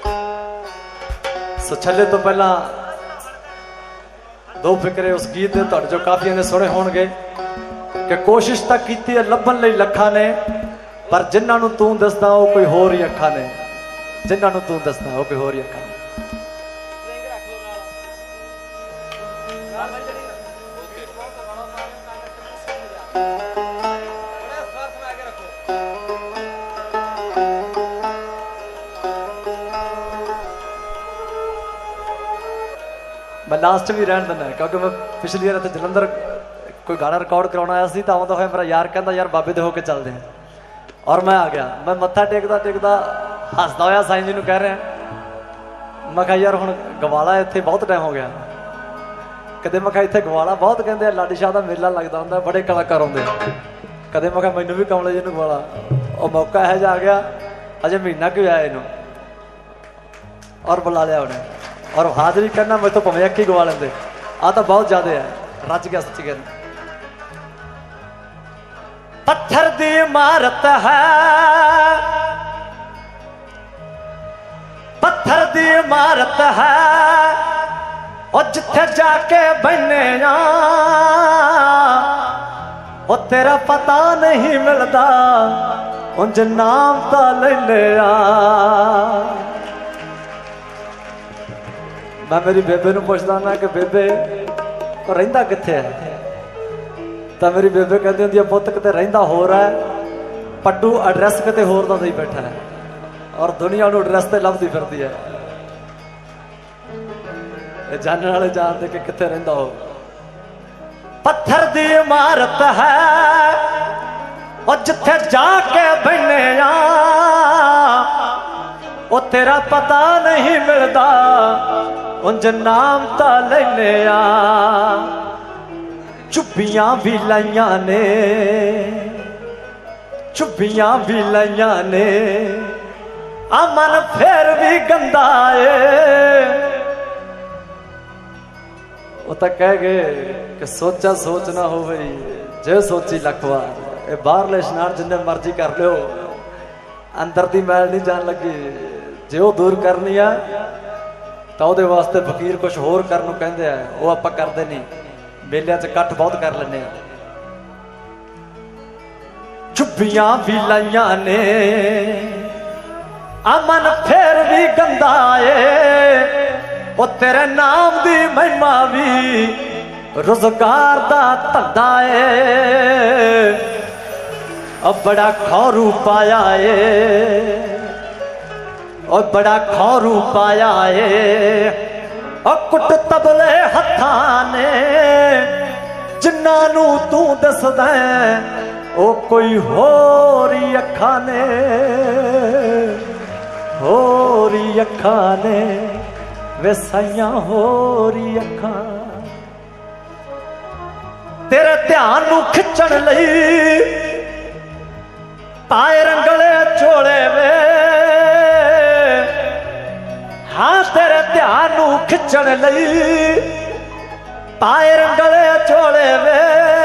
सो छले तो पहला दो फिक्रे उस गीत तुहाडे जो काफी ने सुने होणगे कि कोशिश तो की है लभन लई लखा ने, पर जिन्हों तू दसदा वो कोई होर ही अखा ने, जिन्हों तू दसदा वो कोई होर ही अखा ने। मैं लास्ट भी रहन देना क्योंकि मैं पिछली बार जलंधर कोई गाना रिकॉर्ड करवाना आया सी, तो आउंदा होया मेरा यार कहता यार बाबे दे होके चलते हैं, और मैं आ गया। मैं मत्था टेकदा टेकदा हसदा होया साईं जी नूं कह रहा, मैं कहा यार हुण गवाला इत्थे बहुत टाइम हो गया, कदे मैं कहा इत्थे गवाला बहुत कहंदे लाडी शाह दा मेला लगदा हुंदा, बड़े कलाकार आउंदे, कदे मैं कहा मैनूं भी कमले जी नूं गवाला, और मौका इहो जिहा आ गया अजे महीना क्यों आया इनू और बुला लिया उन्हें, और हाजरी करना मैं तो भावें एक ही गवा लेंदे, आ तो बहुत ज्यादा है। रच गया सच्ची कहना। पत्थर दी इमारत है, पत्थर दी इमारत है, और जिथे जाके बहने वो तेरा पता नहीं मिलता, उंज नाम तो ले लिया। मैं मेरी बेबे नूं पुछदा ना कि बेबे रहिंदा कित्थे है, तो मेरी बेबे कहती होंदी है पुत्त किते रहिंदा होर है, पड्डू एड्रैस किते होर दा दई बैठा है, और दुनिया नूं एड्रैस ते लभदी फिरदी है। जानने वाले जानते कि कित्थे रहिंदा हो। पत्थर दी इमारत है, और जिथे जाके बहने वो तेरा पता नहीं मिलता, उंज नाम तो लेने चुप्पियां भी लाइया ने, चुप्पियां भी लाइया ने, अमन फिर भी गंदा है। वो तो कह गए कि सोचा सोच ना हो गई जे सोची लखवार, ये बाहरले इशनान जिन्ने मर्जी कर लो, अंदर दी मैल नहीं जान लगी, जे वो दूर करनी है तो वो वास्ते फकीर कुछ होर करनू कहते हैं, वो आप करते नहीं, मेलिया च कट बहुत कर लेने। चुप्पियां भी लाइया ने, अमन फिर भी गंदा है, वो तेरे नाम दी महिमा भी रोजगार दा धंधा है। अब बड़ा खौरू पाया है, और बड़ा खौरू पाया है, और कुट तबले हत्थां ने, जिन्हां नूं तू दसदा ओ कोई होरी अखां ने, होरी अखां ने, वे साइयां होरी अखां। तेरे ध्यान नूं खिच्चण लई पाए रंगले चोले वे, हाँ तेरे ध्यान नूं खिच्चण लई पाए रंगले चोले वे,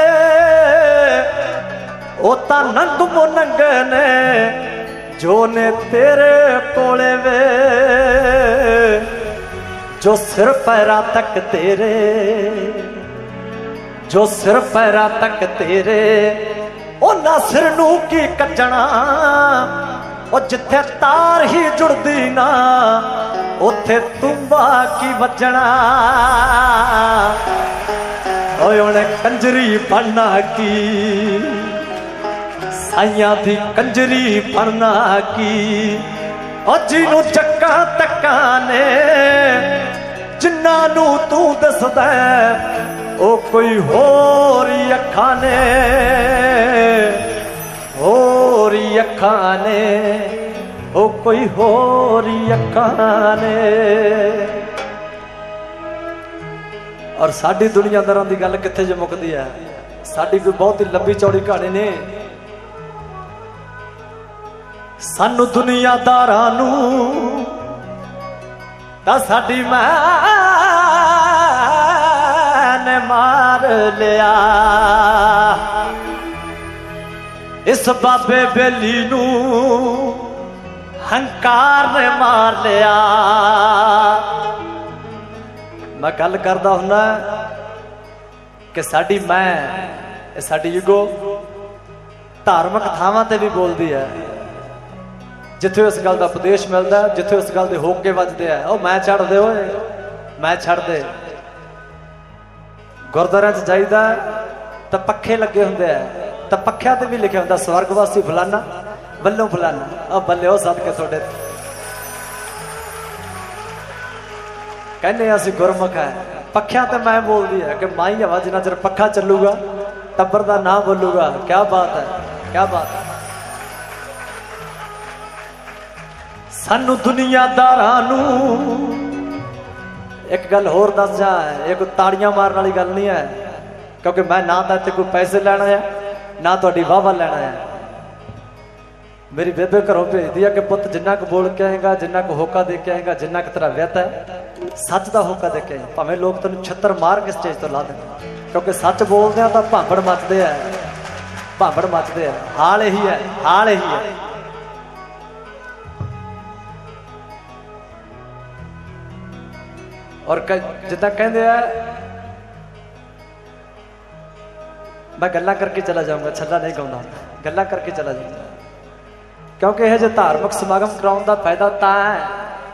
ओ तां नंग मुनंग ने जो ने तेरे कोले वे, जो सिर पैरा तक तेरे, जो सिर पैरा तक तेरे, ओ ना सिर नूं की कचना, ओ जिथे तार ही जुड़दी ना उथे तुम्बा की बजना। ओए उन्हें कंजरी बनना की, साइयां दी कंजरी बनना की, ओ जिन्नू चक्का तक्का ने, जिन्हां नूं तू दसदा ओ कोई होरी अखां ने, होरी अखां ने, ओ कोई होरी अखां ने। और साडी दुनियादारां दी गल कित्थे जे मुकदी है, साडी कोई बहुत ही लंबी चौड़ी कहानी ने। सानू दुनियादारां नूं तां साडी मां ने मार लिया, इस बाबे बेली नूं हंकार ने मार लिया। मैं गल करदा हुन्ना कि साडी मैं साडी ईगो धार्मिक थावां ते भी बोलदी है, जिथे इस गल का उपदेश मिलता है, जिथे इस गल के होके वजदे है, ओ मैं छड़ दे ओए मैं छड़ दे। गुरद्वारियां च जाईदा तो पखे लगे हुंदे है, तो पखियां ते भी लिखिया हुंदा स्वर्गवासी फलाना बल्लों फलाना। अब बल्ले हो सदके तुहाडे कहने असीं गुरमुख है। पखियां ते मैं बोलदी है कि माई हवा जिन्ना चिर पखा चलूगा टब्बर दा ना बोलूगा। क्या बात है, क्या बात है। सानू दुनियादारां नूं एक गल होर दस जा, ये कोई ताड़ियां मारन वाली गल नहीं है, क्योंकि मैं ना तो इत्थे कोई पैसे लैना है ना तुहाडी वाहवा लैना है। मेरी बेबे घरों भेजदी है कि पुत जिन्ना को बोल के आएगा, जिन्ना को होका दे के आएगा, जिन्ना की तेरा व्यत है सच का होका दे के आए, भावें लोग तेन छत्तर मार के स्टेज तो ला दें, क्योंकि सच बोलते हैं तो भांबड़ मचते हैं, भांबड़ मचते हैं। हाल यही है, हाल यही है। और जिदा कहते हैं मैं गल्लां करके चला जाऊंगा, छल्ला नहीं गाउंदा, गल्लां करके चला जाऊंगा, क्योंकि यह जो धार्मिक समागम कराने का फायदा तां है,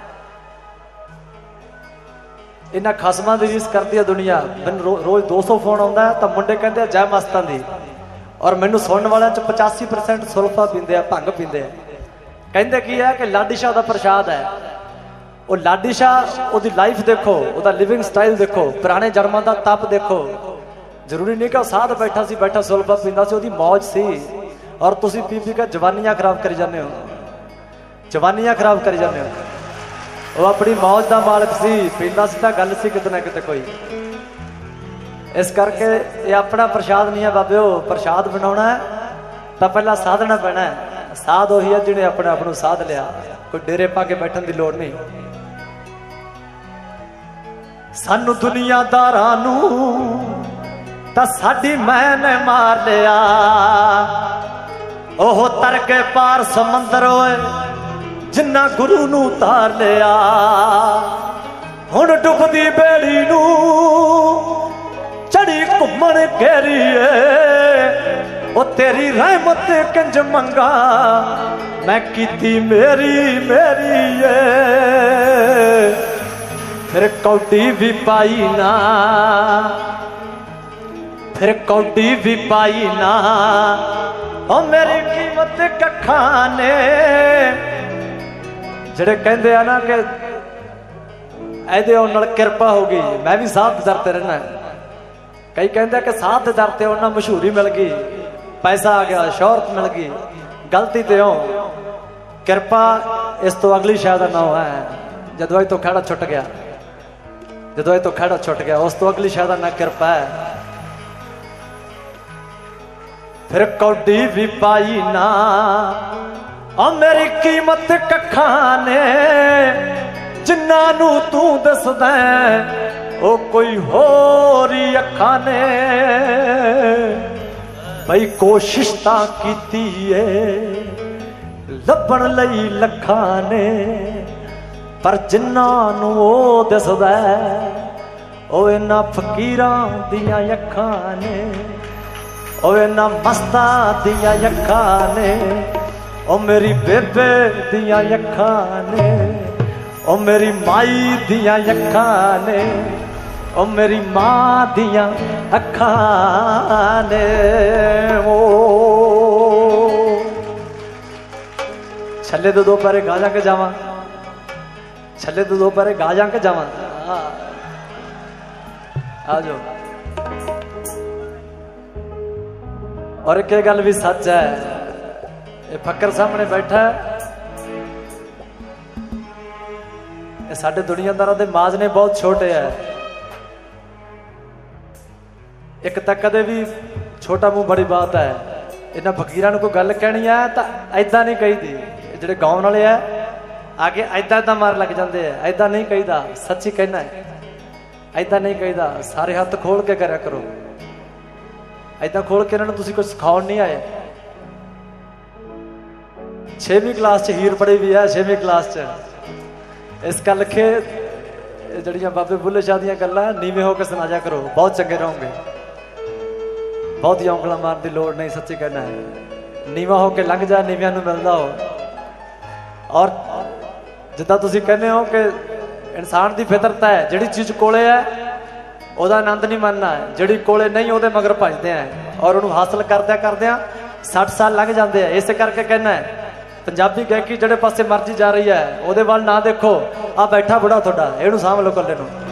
इन्हां खसमां दी रीस करती है दुनिया। मैनूं रोज़ 200 फोन आउंदा है तो मुंडे कहते हैं जय मस्तां दी, और मैनूं सुनने वालियां च 85% सुल्फा पींदे आ, भंग पींदे आ। कहंदे की है कि लाडी शाह दा प्रशाद है। वो लाडी शाह उहदी लाइफ देखो, उहदा लिविंग स्टाइल देखो, पुराने जन्मां दा तप देखो। जरूरी नहीं कि साध बैठा सी, बैठा सुल्फा पींदा सी, उहदी मौज सी। और तुसी पी पी के जवानियां खराब करी जाते हो, जवानियां खराब करी जाते हो। वो अपनी मौज का मालिक सी, पींदा सी तां गल सी किते ना किते कोई। इस करके ये अपना प्रशाद नहीं है बाबे, प्रशाद बनाना है तो पहला साधना पैना है। साध उही है जिन्हें अपने आप को साध लिया, कोई डेरे पा के बैठन की लोड़ नहीं। सानू दुनियादारां नूं तां साडी मैंने मार लिया। ओह तरके पार समंदर होए जिन्ना गुरु नूं तार लिया। हुण डुबदी बेड़ी नूं चढ़ी घुमण घेरीए, ओ तेरी रहमत कंज मंगा मैं कीती मेरी मेरी ए। फिर कौडी भी पाई ना, फिर कौडी भी पाई ना, ओ मेरी कीमत कखां ने। जिहड़े कहंदे आ ना कि ਇਹਦੇ ਨਾਲ किरपा होगी, मैं भी साथ दरते रहना। कई कहते कि साथ दरते उन्हें मशहूरी मिल गई, पैसा आ गया, शोहरत मिल गई। गलती तो हो, किरपा इस तो अगली शायद नाम है। जदों तो खड़ा छुट गया, जदों तो खड़ा छुट गया, उस तो अगली शायद ना किरपा है। फिर कौडी भी पाई ना, और मेरी कीमत कखां ने। जिन्ना नू तू दसदा ओ कोई होर अखां ने। भाई कोशिश तां कीती है लभण लई लखां ने, पर जिन्ना नू ओ दसदा ओ इन्हां फकीरां दियां अखां ने, ओ इन्हां मस्तां दियां अखां ने, ओ मेरी बेबे दियां अखां ने, ओ मेरी माई दियां अखां ने, ओ मेरी मां दियां अखां ने। ओ छले तो दो पैरे गा जा के जावां, छले तो दो पैरे गा जा के जावां। आ जाओ। और एक गल भी सच है, ये फकर सामने बैठा है, साडे दुनियादारां दे माजने बहुत छोटे है। एक तक कदे भी छोटा मुंह बड़ी बात है। इन्हां फकीरां नूं कोई गल कहनी है तो ऐदां नहीं कही दी। जिहड़े गाउण वाले है आगे ऐदां ऐदां मार लग जाते हैं, ऐदां नहीं कहीदा, सच्ची कहना है, ऐदां नहीं कहीदा। सारे हथ खोल के करया करो, ऐदां खोल के इन्हां नूं तुसीं कुछ सिखाउण नहीं आए। 6ਵੀਂ ਕਲਾਸ 'ਚ ਹੀਰ ਪੜ੍ਹੀ ਵੀ ਹੈ, 6ਵੀਂ ਕਲਾਸ 'ਚ। ਇਸ ਕਰਕੇ ਜਿਹੜੀਆਂ ਬਾਬੇ ਬੁੱਲੇ ਸ਼ਾਹ ਦੀਆਂ ਗੱਲਾਂ ਨੀਵੇਂ ਹੋ ਕੇ ਸੁਣਾਇਆ ਕਰੋ, ਬਹੁਤ ਚੰਗੇ ਰਹੋਗੇ। ਬਹੁਤੀਆਂ ਉਂਗਲਾਂ ਮਾਰਨ ਦੀ ਲੋੜ ਨਹੀਂ, ਸੱਚੀ ਕਹਿਣਾ ਹੈ। ਨੀਵਾਂ ਹੋ ਕੇ ਲੰਘ ਜਾ, ਨੀਵਿਆਂ ਨੂੰ ਮਿਲਦਾ ਹੋ। ਔਰ ਜਿੱਦਾਂ ਤੁਸੀਂ ਕਹਿੰਦੇ ਹੋ ਕਿ ਇਨਸਾਨ ਦੀ ਫਿਤਰਤ ਹੈ, ਜਿਹੜੀ ਚੀਜ਼ ਕੋਲੇ ਹੈ ਉਹਦਾ ਆਨੰਦ ਨਹੀਂ ਮੰਨਣਾ, ਜਿਹੜੀ ਕੋਲੇ ਨਹੀਂ ਉਹਦੇ ਮਗਰ ਭੱਜਦੇ ਆ, ਔਰ ਉਹਨੂੰ ਹਾਸਲ ਕਰਦਿਆਂ ਕਰਦਿਆਂ 60 ਸਾਲ ਲੰਘ ਜਾਂਦੇ ਆ। ਇਸੇ ਕਰਕੇ ਕਹਿਣਾ ਹੈ ਪੰਜਾਬੀ ਗਾਇਕੀ ਜਿਹੜੇ ਪਾਸੇ ਮਰਜੀ ਜਾ ਰਹੀ ਹੈ ਉਹਦੇ ਵੱਲ ਨਾ ਦੇਖੋ। ਆ ਬੈਠਾ ਬੁੜਾ ਤੁਹਾਡਾ, ਇਹਨੂੰ ਸਾਂਭ ਲਓ ਇਕੱਲੇ ਨੂੰ।